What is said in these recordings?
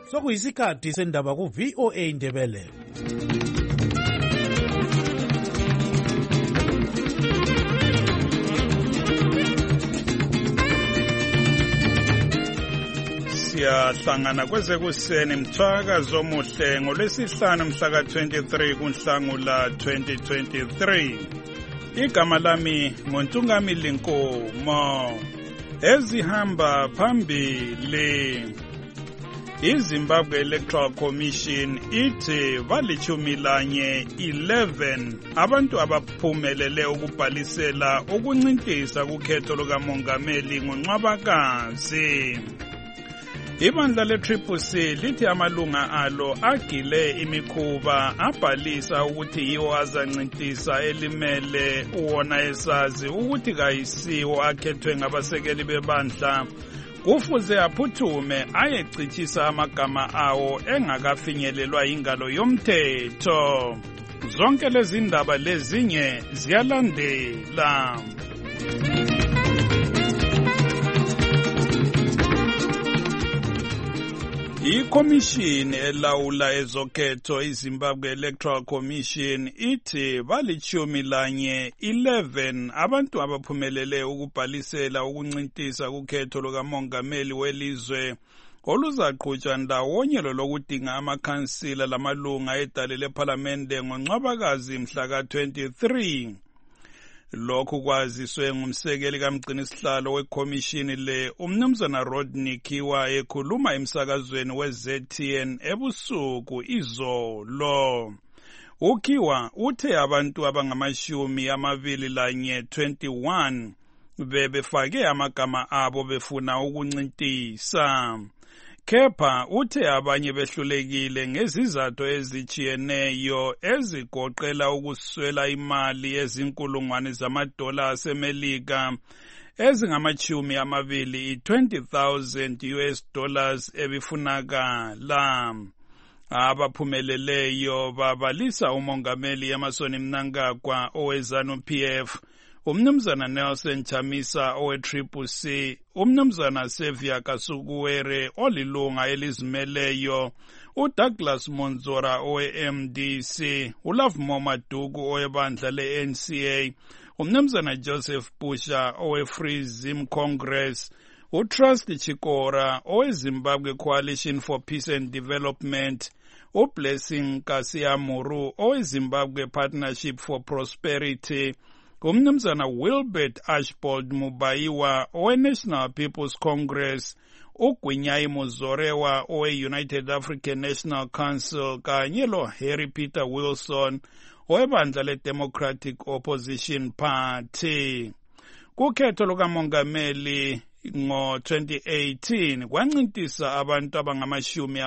Sokuyisikhathi sendaba ku VOA Indebele. Siyahlangana kwezekuseni mthwakazo omuhle ngolwesihlanu mhla ka-23 kuNhlangula 2023. Igama lami nguNtungamili Nkomo. Ezihamba phambili. iZimbabwe Electoral Commission ithi balichumilanye 11 abantu abaphumelele ukubhalisela ukuncintisa kukhetho lukamongameli ngoNcwabakazi. Ibandla le-CCC lithi amalunga alo agile imikhuba abhalisa ukuthi yiwo azancintisa elimele wona esazi ukuthi kayisiwo akhethwe ngabasekeli bebandla kufuze aphuthume ayechithisa amagama awo engakafinyelelwa ingalo yomthetho. Zonke lezi ndaba lezinye ziyalandela. Ikomishini elawula ezokhetho iZimbabwe Electoral Commission ithi balichumilanye 11 abantu abaphumelele ukubhalisela ukuncintisa kukhetho lukamongameli welizwe oluzaqhutshwa ndawonye lokudinga amakhansila lamalunga edale lephalamende ngoNcwabakazi mhla ka-23. Lokhu kwaziswe ngumsekeli kamgcinisihlalo wekomishini le umnumzana Rodney Kiwa ekhuluma emsakazweni weZTN ebusuku izolo. UKiwa uthe abantu abangamashumi 21 befake amagama abo befuna ukuncintisa. Kepha uthe abanye behlulekile ngezizathu ezijiyeneyo ezigoqela ukuswela imali ezinkulungwane zamadola aseMelika ezingamachumi 20,000 US dollars ebifunakala. Abaphumeleleyo babalisa umongameli Emmerson Mnangagwa oweZANU-PF, umnumzana Nelson Chamisa owe-CCC, umnumzana Sevia Kasukuwere olilunga elizimeleyo, uDouglas Monzora owe-MDC, uLovemo Maduku owebandla le-NCA, umnumzana Joseph Pusha owe-Free Zim Congress, uTrust Chikora owe-Zimbabwe Coalition for Peace and Development, uBlessing Kasiamuru owe-Zimbabwe Partnership for Prosperity, umnumzana Wilbert Ashbold Mubaiwa owe-National People's Congress, uGwinyai Muzorewa owe-United African National Council kanye lo-Harry Peter Wilson owebandla le-Democratic Opposition Party. Kukhetho lukamongameli ngo-2018 kwancintisa abantu abangamashumi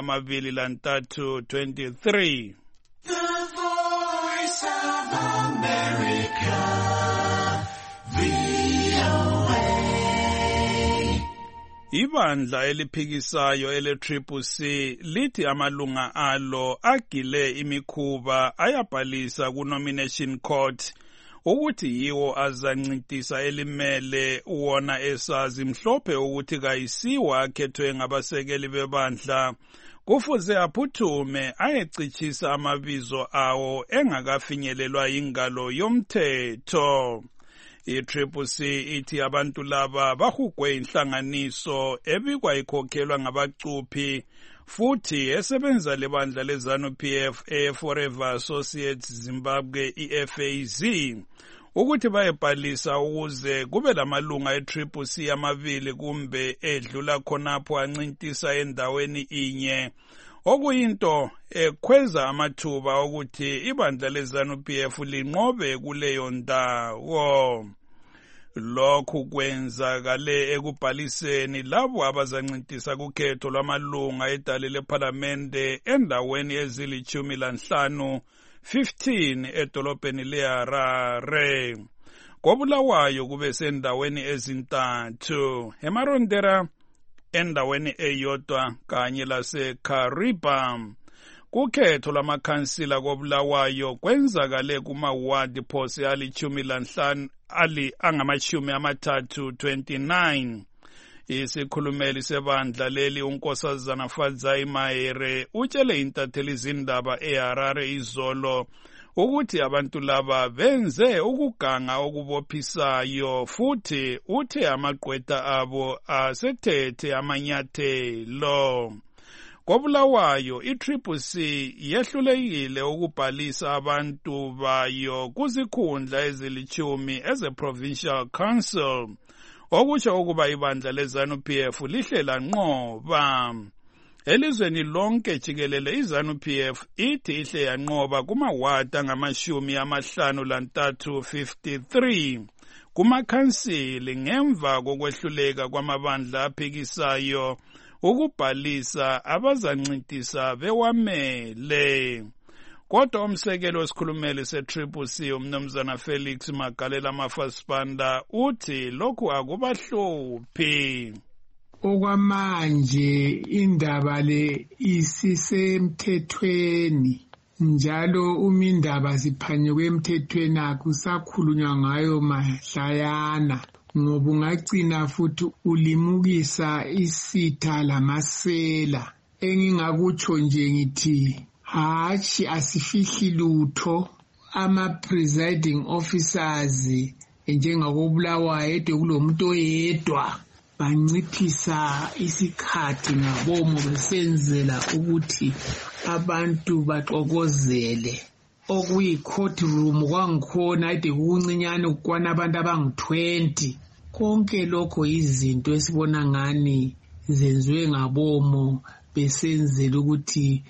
23. The Voice of America. Ibandla eliphikisayo ele-CCC lithi amalunga alo agile imikhuba ayabhalisa ku-Nomination Court ukuthi yiwo azancintisa elimele wona esazi mhlophe ukuthi kayisiwa akhethwe ngabasekeli bebandla kufuze aphuthume ayechithisa amabizo awo engakafinyelelwa ingalo yomthetho. I-CCC ithi abantu laba bahugwe inhlanganiso ebikwa ikhokhelwa ngabacuphi futhi esebenza lebandla leZANU-PF Forever Associates Zimbabwe EFAZ ukuthi bayebhalisa ukuze kube lamalunga e-CCC amabili kumbe edlula khonapho ancintisa endaweni inye, okuyinto ekhweza amathuba ukuthi ibandla leZANU-PF linqobe kuleyo ndawo. Lokhu kwenzakale ekubhaliseni labo abazancintisa kukhetho lwamalunga edale lephalamende endaweni ezili-15 edolobheni leHarare. KoBulawayo kube sendaweni ezintathu, eMarondera endaweni eyodwa kanye laseKariba. Kukhetho lwamakhansila koBulawayo kwenzakale kumawadi phose ali-15 ali angamashumi 29. Isikhulumeli sebandla leli unkosazana Fadzai Mahere utshele intatheli izindaba eHarare izolo ukuthi abantu laba benze ukuganga okubophisayo futhi uthe amagqwetha abo asethethe amanyathelo. KoBulawayo i-CCC yehlulekile ukubhalisa abantu bayo kuzikhundla ezilithumi eze-Provincial Council, okusho ukuba ibandla leZANU-PF lihlela nqoba. Elizweni lonke jikelele iZANU-PF ithi ihle yanqoba kumawadi angama-53 kumakhansili ngemva kokwehluleka kwamabandla aphikisayo ukubhalisa abazancintisana bewamele. Kodwa umsekelo wesikhulumeli se-CCC umnumzana Felix Magalela Mafasipanda uthi lokhu akubahluphi. Okwamanje indaba le isisemthethweni njalo umindaba ziphanyekwe emthethweni akusakhulunywa ngayo mahlayana ngoba ungagcina futhi ulimukisa isitha lamasela. Engingakutsho nje ngithi hatshi asifihli lutho ama-presiding officers njengakoBulawayo ede kulomuntu oyedwa banciphisa isikhathi ngabomo besenzela ukuthi abantu baxokozele. Okuyi-courtroom kwangikhona ade kukuncinyane ukwana abantu abangu-20. Konke lokho izinto esibona ngani zenziwe ngabomo besenzela ukuthi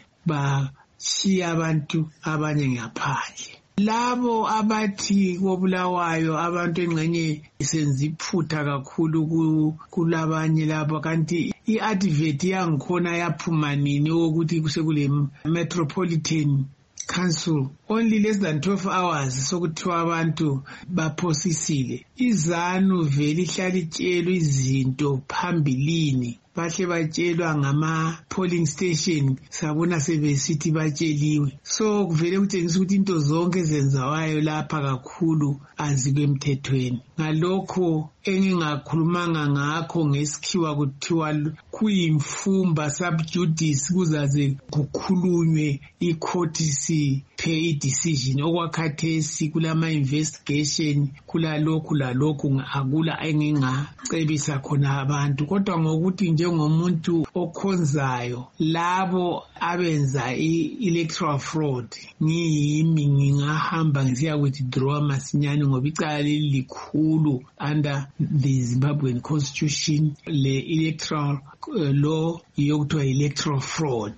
bashiye abantu abanye ngaphandle. Labo abathi koBulawayo abantu engxenye senza iphutha kakhulu kulabanye labo kanti i-advert yangikhona yaphuma nini ukuthi kusekule Metropolitan Council only less than 12 hours sokuthiwa abantu baphosisile. iZANU vele ihlala itshelwe izinto phambilini bahle batshelwa ngama-polling station sabona sebesithi batsheliwe. So kuvele kutshengisa ukuthi into zonke ezenzawayo lapha kakhulu azikwemthethweni. Ngalokho engingakhulumanga ngakho ngesikhiwa kuthiwa kuyimfumba subjudice kuzaze kukhulunywe icourt siphe i-decision. Okwakhathesi kulama-investigation kulalokhu lalokhu akula engingacebisa khona abantu. Kodwa ngokuthi njengomuntu okhonzayo labo abenza i-electoral fraud ngiyimi ngingahamba ngisiya withdraw masinyane ngoba icala leli likhulu under the Zimbabwean constitution. Le electoral law yokuthiwa electoral fraud.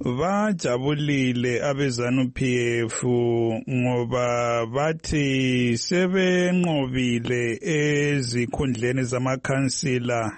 Bajabulile abeZANU-PF ngoba bathi sebenqobile ezikhundleni zamakhansila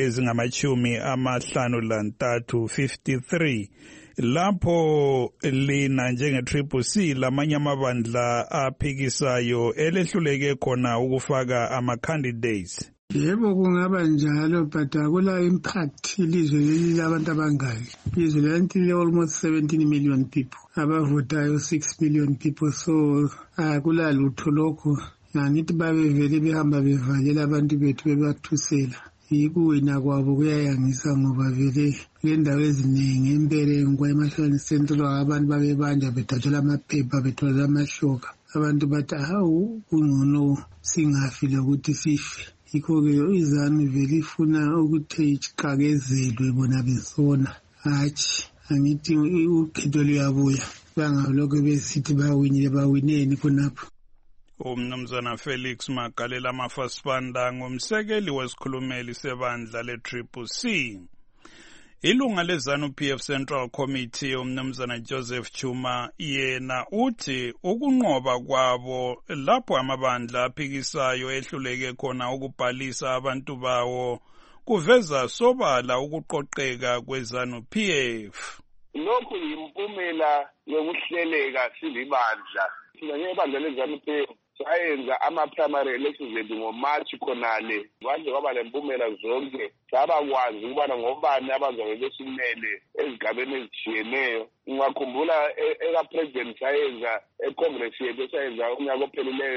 ezingama-53 lapho lina njenge-CCC lamanye amabandla aphikisayo elehluleke khona ukufaka ama-candidates. Yebo kungaba njalo but akula impact ilizwe leli labantu abangaki. Ilizwe leli almost 17 million people abavotayo 6 million people, so akula lutho lokho. Ngithi babevele behamba bevalela abantu bethu bebathusela. Yikuwina kwabo kuyayangisa ngoba vele ngendawo eziningi empeleni kwaMashoni Central abantu babebanja bethathelwa amaphepha bethola amashoka. Abantu bathi hawu kungcono singafile ukuthi sife. Yikho-ke iZANU vele ifuna ukuthi iqakezelwe bona besona. Hatshi angithi ukhetho luyabuya bangalokho besithi bawineni khonapho. Umnumzana Felix Magalela Mafasipanda ngumsekeli wesikhulumeli sebandla le-CCC. Ilunga leZANU-PF Central Committee umnumzana Joseph Chuma yena uthi ukunqoba kwabo lapho amabandla aphikisayo ehluleke khona ukubhalisa abantu bawo kuveza sobala ukuqoqeka kweZANU-PF. Lokhu yimpumela yokuhleleka silibandla. Ibandla leZANU-PF sayenza ama-primary elections ethu ngoMarch khonale kwaze kwaba lempumela zonke sabakwazi ukubana ngobani abazabe besimele ezigabeni ezitshiyeneyo. Ungakhumbula eka-president sayenza econgress yethu sayenza umnyaka ophelileyo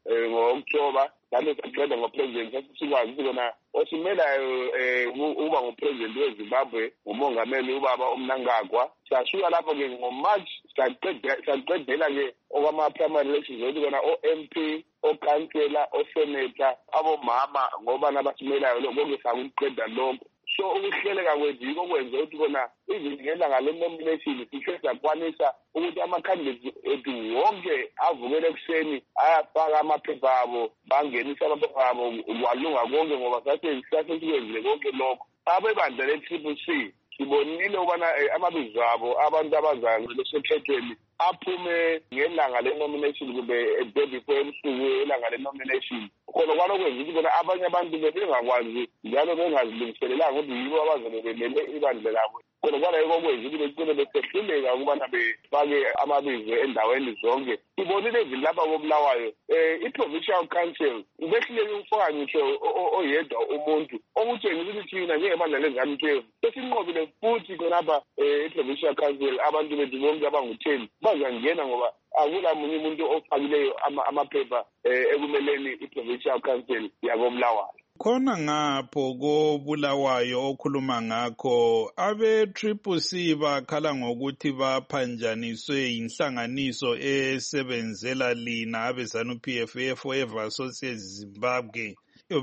ngo-October lalo saqeda ngo-president sasikwazi ukuthi kona osimelayo uba ngupresident weZimbabwe umongameli ubaba uMnangagwa. Sasuka lapho-ke ngo-March saqedela-ke okwama-primary elections ukuthi kona o-MP, okansela, osenator, abomama ngoba nabasimelayo lokho konke sakuqeda lokho. So ukuhleleka kwethu yiko kwenza ukuthi kona izingelanga le-nomination sihle sakwanisa ukuthi ama-candidates ethu wonke avukele ekuseni ayafaka amaphepha abo bangenise amaphepha abo kwalunga konke ngoba sasikwenzile konke lokho. Abebandla le-TCC sibonile ukubana amabizo abo abantu abazayo besekhethweni aphume ngelanga le-nomination kumbe day before ebusuku elanga le-nomination. Khona kwalokwenza ukuthi bona abanye abantu bebengakwazi njalo bengazilungiselelanga ukuthi yibo abazobe belele ibandla labo. Khona kwalayiko kwenza ukuthi becine besehluleka ukubana befake amabizo endaweni zonke. Sibonile evini lapha koBulawayo i-provincial council behluleke ukufaka ngisho oyedwa umuntu okutshengisa ukuthi thina njengebandla leZANU-PF sesinqobile futhi khonapha i-provincial council abantu bethu bonke abangu-10 bazangena ngoba akula munye umuntu ofakileyo amaphepha ekumeleni i-provincial council yakoBulawayo. Khona ngapho koBulawayo okhuluma ngakho abe-TCC bakhala ngokuthi baphanjaniswe inhlanganiso esebenzela lina abe-ZANU-PF Forever Associates Zimbabwe.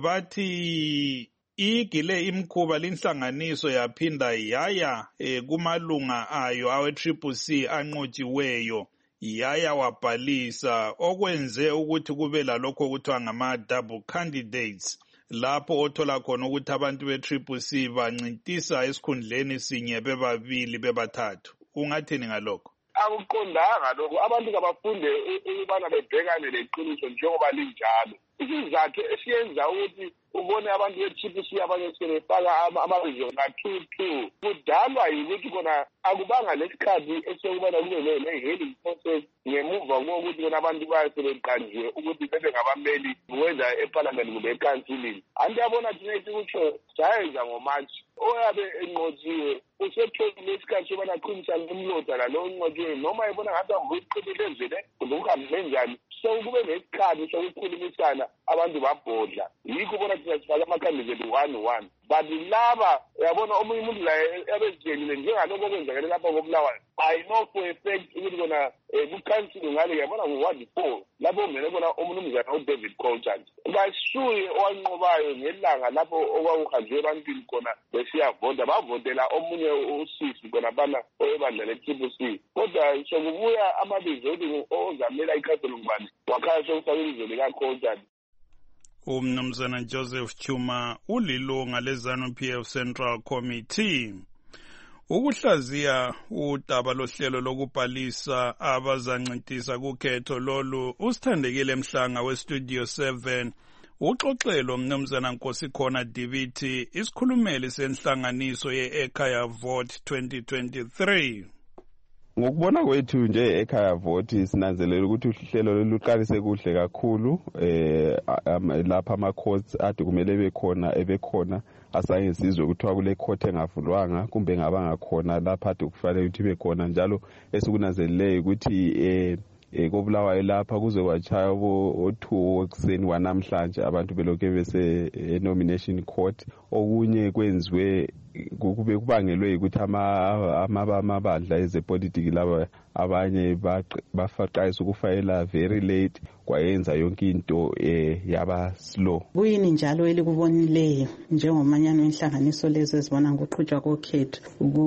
Bathi igile imkhuba linhlanganiso yaphinda yaya kumalunga ayo awe-TCC anqotshiweyo yaya wabhalisa okwenze ukuthi kube lalokho okuthiwa ngama-double candidates lapho othola khona ukuthi abantu be-TCC bancintisa esikhundleni sinye bebabili bebathathu. Ungathini ngalokho? Akuqondanga lokho. Abantu kabafunde ukubana bebhekane leqiniso njengoba linjalo. Isizathu esiyenza ukuthi ubone abantu be-TCC abanye sebefaka amabizo nga-2-2 kudalwa yikuthi kona akubanga lesikhathi esokubana kube ne-hearing process ngemuva kokuthi kona abantu basebeqanjiwe ukuthi bebe ngabameli wenza eparliament kumbe ekansilini. Andiyabona thina esikutsho sayenza ngo-March oyabe enqotshiwe usetholile isikhathi sobana aqinisane umlota lalo onqotshiwe noma ebona ngathi ambuyiqinile ezele kumbe ukuhambe njani. So kube nesikhathi sokukhulumisana abantu babhodla. Yikho ubona thina sifake amakhandidate 1-1. But laba yabona omunye umuntu la ebezitshelile njengalokho okwenzakele lapha koBulawayo. I know for a fact ukuthi kona ku-council ngale yabona ngo-Ward 4 lapho ungene kona umnumzana uDavid Colton. Basuye owanqobayo ngelanga lapho okwakuhanjwe ebantwini khona besiyavota bavotela omunye usisi khona bana oyebandla le-TCC. Kodwa sokubuya amabizo ukuthi ozamela ikhaselo ngubani wakhala sokufaka ibizo likaColton. Umnumzana Joseph Chuma ulilunga leZANU-PF Central Committee. Ukuhlaziya udaba lohlelo lokubhalisa abazancintisa kukhetho lolu usithandekile Mhlanga weStudio 7 uxoxelo umnumzana Nkosikhona Dibithi isikhulumeli senhlanganiso ye-Ekhaya Vote 2023. Ngokubona kwethu nje ekhaya vote sinanzelela ukuthi uhlelo luqalise kuhle kakhulu lapha ama courts ade kumele ebekhona asayengisizwe ukuthiwa kule court engavulwanga kumbe ngabanga khona lapha ade kufanele ukuthi bekhona njalo esikunanzeleleyo ukuthi koBulawayo lapha kuze kwachaya o2 ekseni wanamhlanje abantu belokho bese nomination court okunye kwenziwe kube kubangelwe ukuthi amabandla ezepolitiki laba abanye bafaqayisa ukufayela very late kwayenza yonke into yaba slow. Kuyini njalo elikubonileyo njengomanyano inhlanganiso lezi ezibona ngokuqhutshwa kokhetho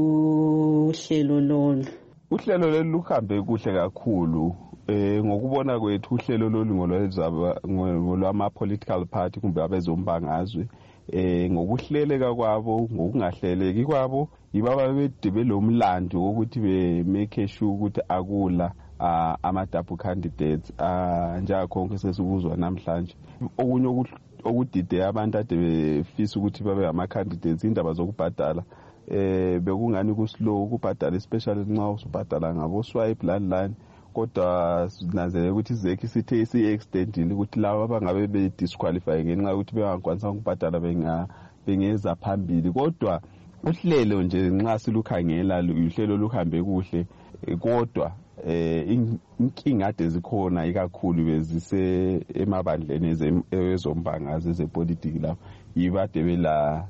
kuhlelo lolu? Uhlelo lolu luhambe kuhle kakhulu. Ngokubona kwethu uhlelo lolu ngolwama political party kumbe abezombangazwe ngokuhleleka kwabo ngokungahleleki kwabo yibaba bedebe lomlando ukuthi be-make sure ukuthi akula ama-double candidates njengakhonke sesikuzwa namhlanje. Okunye okudide abantu ade befisa ukuthi babe ama-candidates indaba zokubhadala bekungani kuslow ukubhadala especially nxa usubhadala ngabo-swipe landline. Kodwa sinanzelela ukuthi izekhi sithe si-extendile ukuthi laba abangabe be-disqualify ngenxa yokuthi bengakwanisa ukubhadala bengeza phambili. Kodwa uhlelo nje nxa silukhangela uhlelo luhambe kuhle kodwa inkinga ade zikhona ikakhulu bezise emabandleni ezombangazwe zepolitiki lapho yibade bela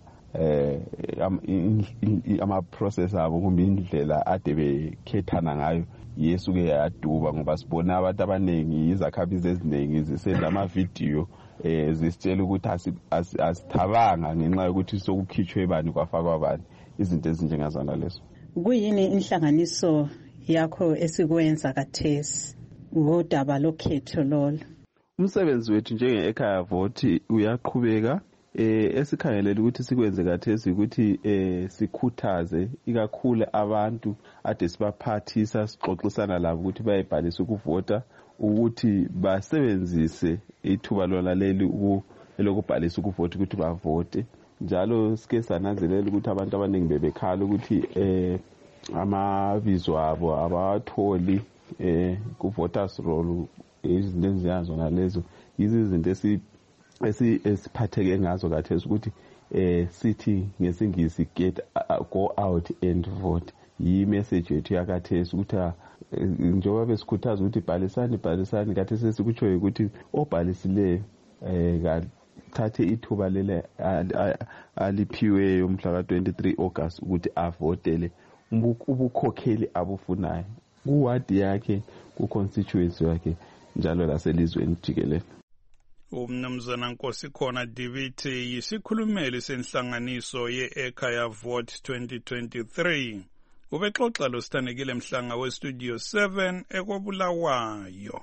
ama process abo kumbe indlela ade bekhethana ngayo yesuke yaduba ngoba sibona abantu abanengi izakhabizi eziningi zisenda ama video zisitshela ukuthi asithabanga ngenxa yokuthi sokukhitshwe bani kwafakwa bani izinto ezinjengazana lezo. Kuyini inhlanganiso yakho esikwenza kathesi ngodaba lokhetho lolo? Umsebenzi wethu njenge-Ekhaya Vote uyaqhubeka esikhangelela ukuthi sikwenze kathesi ukuthi sikhuthaze ikakhulu abantu ade sibaphathisa sixoxisana labo ukuthi bayibhalise ukuvota ukuthi basebenzise ithuba lona leli lokubhalisa ukuvota ukuthi bavote. Njalo sike sananzelela ukuthi abantu abaningi bebekhala ukuthi amabizo abo abatholi ku-voters roll izinto ezinjengazona lezo izinto esiphatheke ngazo kathesi ukuthi sithi ngesingisi go out and vote yi-message yethu yakathesi ukuthi njengoba besikhuthaza ukuthi bhalisani kathesi esikutshoyo ukuthi obhalisileyo thathe ithuba lele aliphiweyo mhla ka-23 August ukuthi avotele ubukhokheli abufunayo kuwadi yakhe ku-constituency yakhe njalo laselizweni jikelele. Umnumzana Nkosikhona Diviti yisikhulumeli senhlanganiso ye-Ekhaya Vote 2023 ubexoxa lo Sithandekile Mhlanga we-Studio 7 eKobulawayo.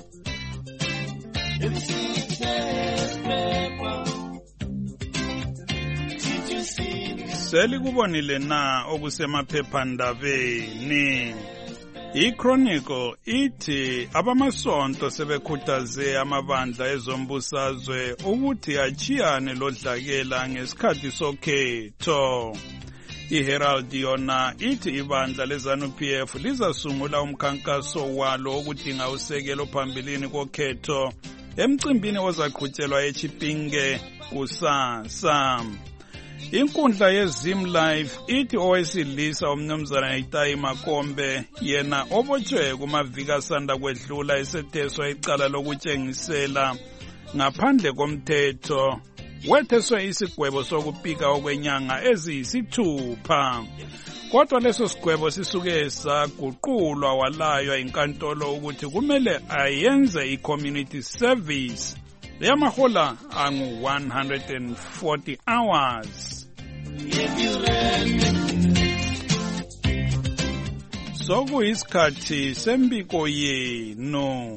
Selikubonile na okusemaphephandabeni? I-Chronicle ithi abamasonto sebekhuthaze amabandla ezombusazwe ukuthi achiyane lodlakela ngesikhathi sokhetho. I-Herald yona ithi ibandla leZANU-PF lizasungula umkhankaso walo okudinga usekelo phambilini kokhetho emcimbini ozaqhutshelwa eChipinge kusasa. Inkundla yeZim Live ithi owesilisa umnumzana Itayi Makombe yena obotshwe kumaviki asanda kwedlula esetheswa icala lokutshengisela ngaphandle komthetho wetheswe isigwebo sokupika okwenyanga eziyisithupha. Kodwa leso sigwebo sisuke saguqulwa walaywa inkantolo ukuthi kumele ayenze i-community service yamahola angu-140 hours. Sokuyisikhathi sembiko yenu.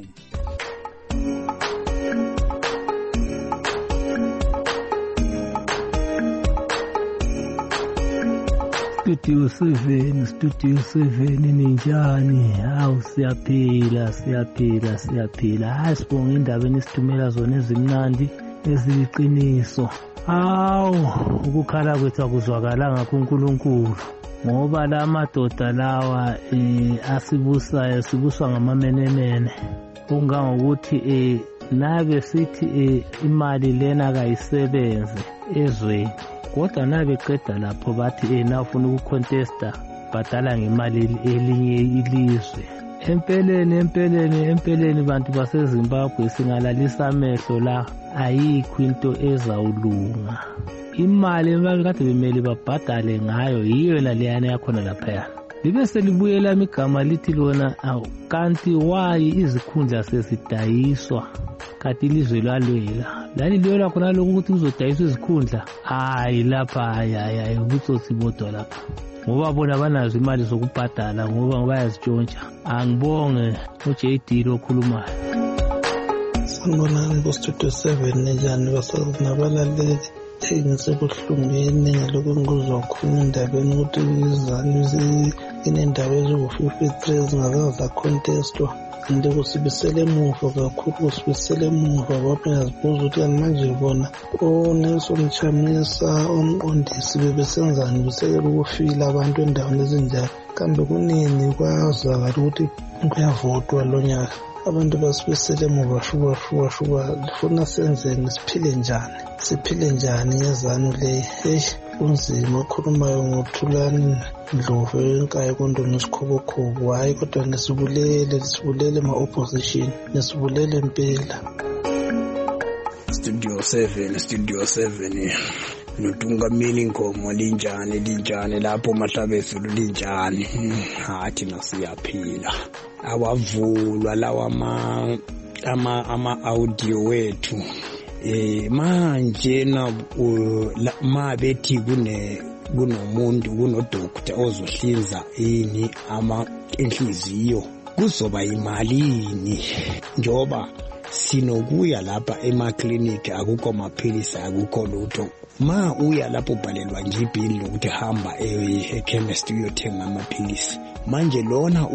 Studio 7 ninjani? Hawu siyaphila. Hayi sibonga indaba esithumela zona ezimnandi eziliqiniso. Hawu ukukhala kwethu akuzwakalanga kuNkulunkulu ngoba la madoda lawa asibusayo sibuswa ngamamenemene. Kungangokuthi nabe sithi imali lena kayisebenze ezweni. Kodwa nabeqeda lapho bathi nafuna ukucontesta badala ngemali elinye ilizwe. Empeleni bantu baseZimbabwe singalalisa amehlo la ayikho into ezawulunga. Imali kade bemeli babhadale ngayo yiyo leyana yakhona lapha. Libe selibuyela imigama lithi lona kanti wayi izikhundla sezidayiswa kati ilizwe lalwela. Lalilwela khona lokho ukuthi kuzodayiswa izikhundla. Hayi lapha hayi ubutsotsi bodwa lapha. Ngoba bona banazo imali zokubhadala ngoba bayazitshontsha. Angibonge uJD lokhulumayo. Sanibonani ku-Studio 7 njani basabalaleli ngisekuhlungeni ngalokungizwa khona endabeni ukuthi izanu inendaba eziwu-53 ezingakaze zacontestwa kanti kusibisele emuva kakhulu kusibisele emuva ngoba ngiyazibuza ukuthi kanti manje bona oNelson Chamisa omqondisi bebesenzani besekela ukufila abantu endaweni ezinjalo kambe kunini kwazakala ukuthi kuyavotwa lo nyaka abantu basibisele emuva shuba lifuna senzeni siphile njani ngezanu le unzima okhulumayo ngoThulani Ndlovu eNkayi Kondo nesikhobokhobo. Hayi kodwa nesibulele ma-opposition, nesibulele impela. Studio 7 noTungameli Nkomo linjani lapho Mahlabezulu linjani. Hathi nasiyaphila. Awavulwa lawa ama audio wethu. Manje na mabethi kunomuntu kunodoktor ozohlinza inhliziyo kuzoba imalini njoba sinokuya lapha emaklinikhi akukho maphilisi akukho lutho. Ma uya lapho ubhalelwa nje ibhili lokuthi hamba ekhemist uyothenga amaphilisi. Manje lona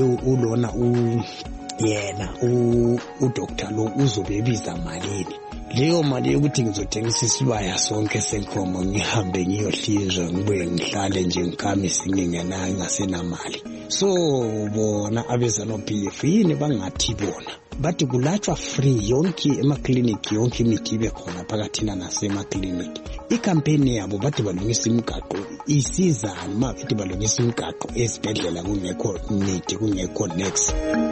yena udoktor lo uzobebiza malini. Leyo mali yokuthi ngizothengisa isibaya sonke senkomo ngihambe ngiyohlinzwa ngibuye ngihlale nje ngikhamise ngingenayo ngasenamali. So bona abeza no PF yini bangathi bona bathi kulatshwa free yonke emaklinikhi yonke imithi ibe khona phakathi nasemaklinikhi. Ikampeni yabo bathi balungisa imigaqo isizana mabethi balungisa imigaqo esibhedlela kungekho imithi kungekho next.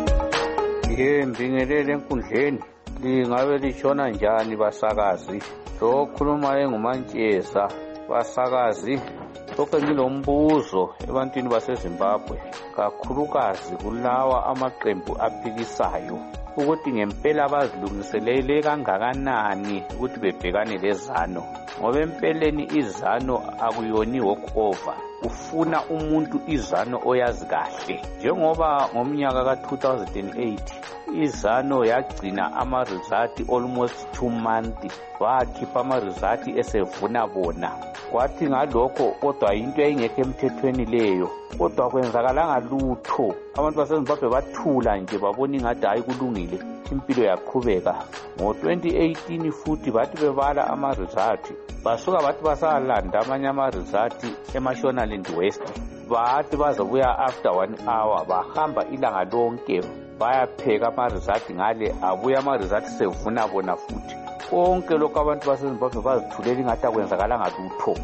Ngibingelele enkundleni lingabe lishona njani basakazi lo khuluma engumantsheza basakazi lokho ngilombuzo ebantwini baseZimbabwe kakhulukazi kulawa amaqembu aphikisayo ukuthi ngempela bazilungiselele kangakanani ukuthi bebhekane lezano ngoba empeleni izano akuyoni walkover ufuna umuntu izano oyazi kahle njengoba ngomnyaka ka2008 izano yagcina ama-result almost 2 months wakhipha ama-result esevuna bona kwathi ngalokho kodwa into engekho emthethweni leyo kodwa kwenzakalanga lutho abantu baseZimbabwe bathula nje babona ingathi hayi kulungile impilo yaqhubeka ngo2018 futhi bathi bebala ama-result basuka bathi basalanda amanye ama-result eMashonaland West bathi bazobuya after 1 hour bahamba ilanga lonke bayapheka ama-result ngale abuya ama-result sevuna bona futhi konke lokho abantu baseZimbabwe bazithulela ingathi akwenzakalanga lutho.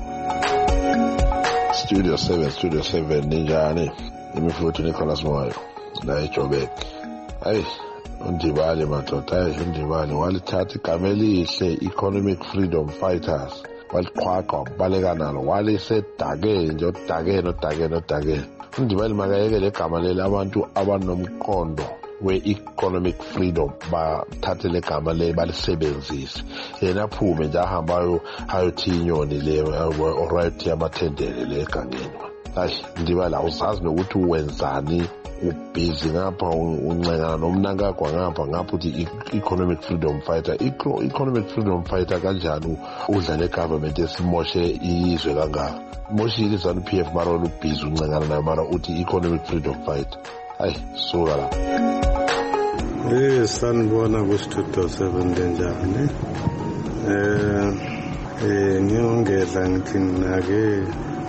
Studio 7 ninjani imifuthu Nicholas Moyo la eJoburg. Hayi undibale madoda undibale walithatha igama elihle Economic Freedom Fighters waliqhwaqa baleka nalo walisedake nje odake undibale makayeke legama leli abantu abanomqondo we-economic freedom bathathe legama le balisebenzise yena aphume nje ahambayo ayothi inyoni le alright yamathendele le egangeni. Hayi ndibala awuzazi nokuthi uwenzani ubhizi ngapha uncengana nomnankagwa ngapha uthi economic freedom fighter. Economic freedom fighter kanjani udlala egovernment esimoshe izwe kangaka moshile ZANU-PF mara ubhizi uncengana nayo mara uthi economic freedom fighter. Hayi suka la. Sanibona ku-Studio 7 lenjani ngiyongeza ngithi nake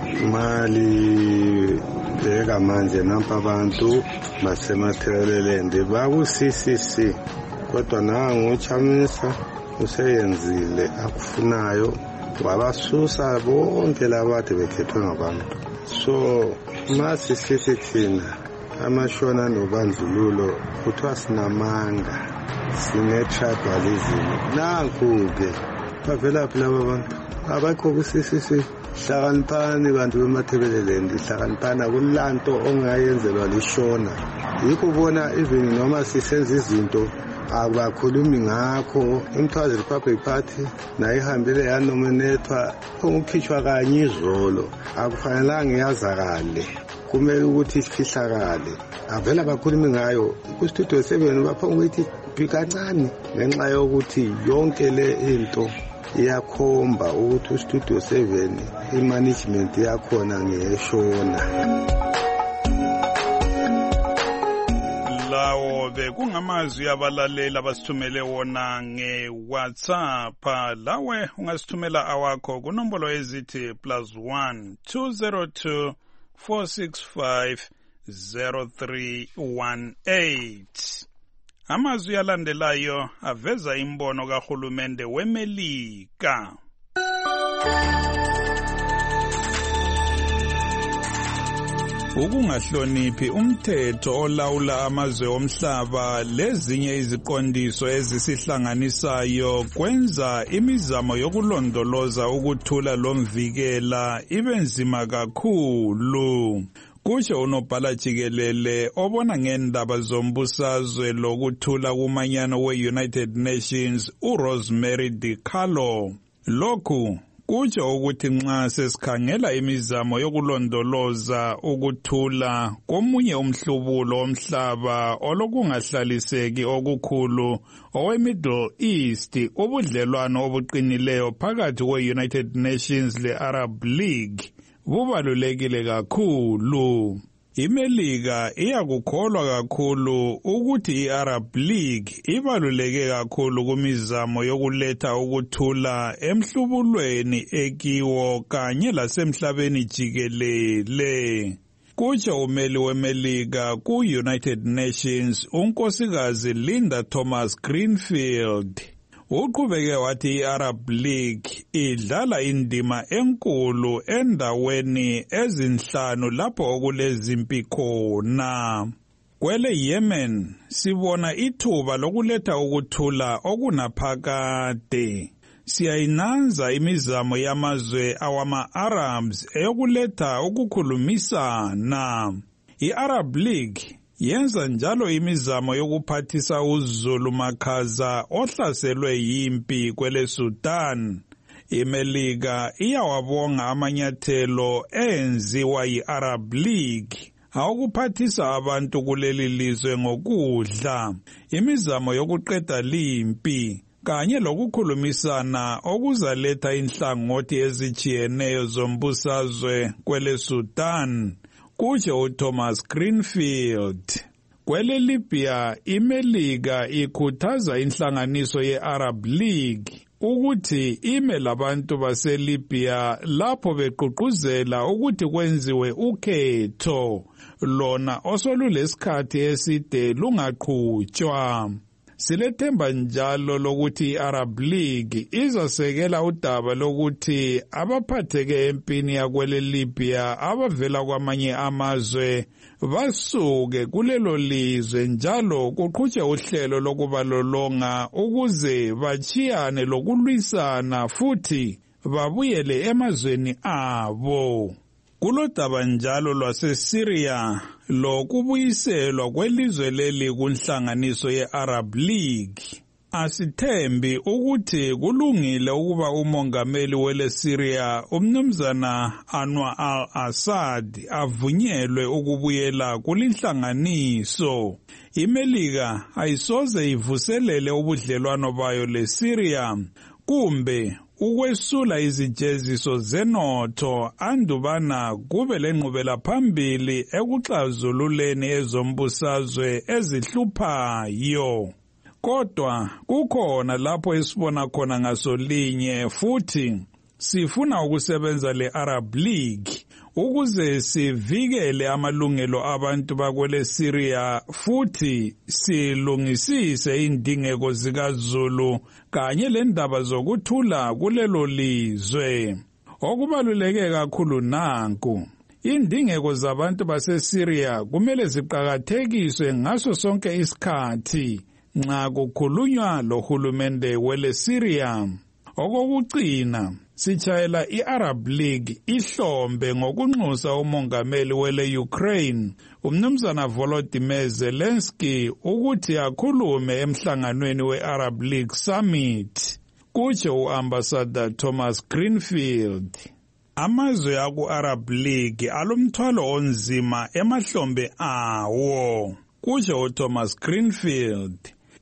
mali bheka manje nampa abantu basematheleland baku-CCC kodwa nangu uChamisa useyenzile akufunayo wabasusa bonke labathi bekhethwe ngabantu. So masisithi thina amashona nobandlululo kuthiwa sinamanga sine-tribalism nanku-ke bavelaphi laba bantu abakho ku-CCC. Hlakaniphani bantu bemathebeleland hlakaniphani akulanto ongayenzelwa lishona yikho ubona even noma sisenza izinto abakhulumi ngakho. iMthwazi Republic Party nayo ihambile yanominethwa ukukhishwa kanye izolo akufanelanga iyazakale kumele ukuthi ifihlakale avela bakhulumi ngayo ku-Studio 7 baphonga ukuthi bhikancane ngenxa yokuthi yonke le into iyakhomba ukuthi uStudio 7 imanagement yakhona ngiyeshona. Lawo bekungamazwi abalaleli abasithumele wona ngeWhatsApp. Lawe ungasithumela awakho kunombolo ezithi +1 202 465 0318. Amazwi alandelayo aveza imbono kahulumende weMelika. Ukungahloniphi umthetho olawula amazwe omhlaba lezinye iziqondiso ezisihlanganisayo kwenza imizamo yokulondoloza ukuthula lomvikela ibe nzima kakhulu. Kusho unobhala jikelele obona ngendaba zombusazwe lokuthula kumanyano we-United Nations uRosemary DiCarlo. Lokhu kutsho ukuthi nxa sesikhangela imizamo yokulondoloza ukuthula komunye umhlubulo womhlaba olokungahlaliseki okukhulu owe-Middle East, ubudlelwano obuqinileyo phakathi kwe-United Nations le-Arab League bubalulekile kakhulu. iMelika iyakukholwa kakhulu ukuthi i-Arab League ibaluleke kakhulu kumizamo yokuletha ukuthula emhlubulweni ekiwo kanye lasemhlabeni jikelele. Kutsho umeli weMelika ku-United Nations unkosikazi Linda Thomas-Greenfield. Uqhubeke wathi i-Arab League idlala indima enkulu endaweni ezinhlanu lapho okulezimpi khona. Kwele Yemen sibona ithuba lokuletha ukuthula okunaphakade. Siyayinanza imizamo yamazwe awama-Arabs eyokuletha ukukhulumisana. I-Arab League yenza njalo imizamo yokuphathisa uZulu makhaza ohlaselwe yimpi kwele Sudan. iMelika iyawabonga amanyathelo enziwa yi-Arab League awokuphathisa abantu kuleli lizwe ngokudla, imizamo yokuqeda limpi kanye lokukhulumisana okuzaletha inhlangothi ezitshiyeneyo zombusazwe kwele Sudan. Kutsho uThomas Greenfield. Kwele Libya iMelika ikhuthaza inhlanganiso ye-Arab League ukuthi ime labantu baseLibya lapho beqhuquzela ukuthi kwenziwe ukhetho lona osolulesikhathi eside lungaqhutshwa. Silethemba njalo lokuthi i-Arab League izasekela udaba lokuthi abaphatheke empini yakwele Libya abavela kwamanye amazwe basuke kulelo lizwe njalo kuqhutshwe uhlelo lokubalolonga ukuze bachiyane lokulwisana futhi babuyele emazweni abo. Kulodaba njalo lwaseSyria lokubuyiselwa kwelizwe leli kunhlanganiso ye-Arab League. Asithembi ukuthi kulungile ukuba umongameli weleSyria umnumzana Anwar al-Assad avunyelwe ukubuyela kulinhlanganiso. iMelika ayisoze ivuselele ubudlelwano bayo leSyria kumbe ukwesula izijeziso zenotho andubana kube lenqubela phambili ekuxazululeni ezombusazwe ezihluphayo. Kodwa kukhona lapho esibona khona ngasolinye futhi sifuna ukusebenza le-Arab League ukuze sivikele amalungelo abantu bakwele Syria futhi silungisise indingeko zikaZulu kanye lendaba zokuthula kulelo lizwe. Okubaluleke kakhulu nanku, indingeko zabantu baseSyria kumele ziqakathekiswe ngaso sonke isikhathi nxa kukhulunywa lohulumende weleSyria. Okokucina, sitshayela i-Arab League ihlombe ngokunxusa umongameli wele-Ukraine, umnumzana Volodymyr Zelensky, ukuthi akhulume emhlanganweni we-Arab League Summit. Kutsho u-Ambassador Thomas Greenfield. Amazwe aku-Arab League alomthwalo onzima emahlombe awo. Kutsho uThomas Greenfield.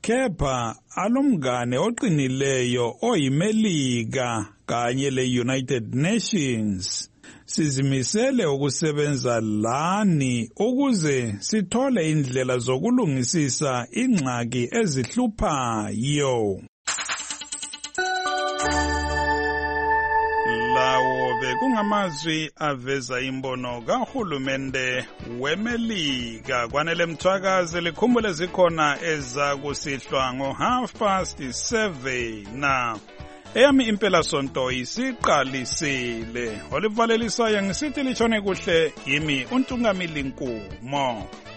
Kepha alomngane oqinileyo oyiMelika kanye le-United Nations. Sizimisele ukusebenza lani ukuze sithole indlela zokulungisisa ingxaki ezihluphayo. Lawo bekungamazwi aveza imbono kahulumende weMelika. Kwanele mthwakazi likhumbule zikhona eza kusihlwa ngo 7:30 na eyami impela sonto isiqalisile olivalelisayo ngisithi lishone kuhle yimi uNtungamili Nkumo.